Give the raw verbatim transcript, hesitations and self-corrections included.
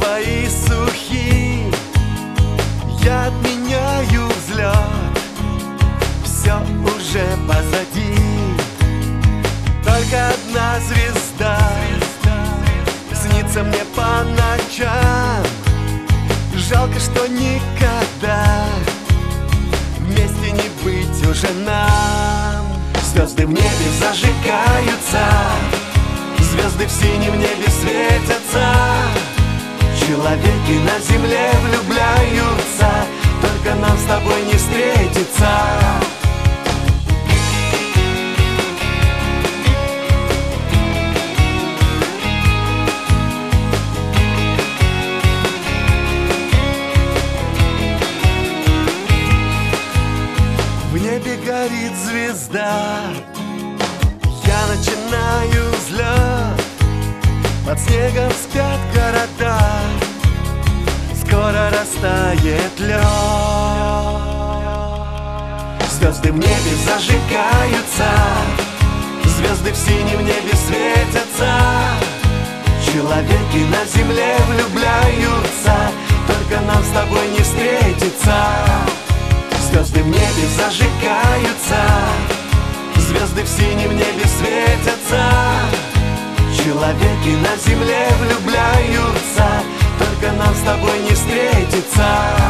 твои сухие, я отменяю взлет. Все уже позади, только одна звезда снится мне по ночам. Жалко, что никогда вместе не быть уже нам. Звезды в небе зажигаются, звезды в синем небе светятся. Человеки на земле влюбляются, только нам с тобой не встретиться. В небе горит звезда, я начинаю взлет. Под снегом спят города, скоро растает лед. Звезды в небе зажигаются, звезды в синем небе светятся. Человеки на земле влюбляются, только нам с тобой не встретиться. Звезды в небе зажигаются, звезды в синем небе светятся. Человеки на земле влюбляются, только нам с тобой не встретиться.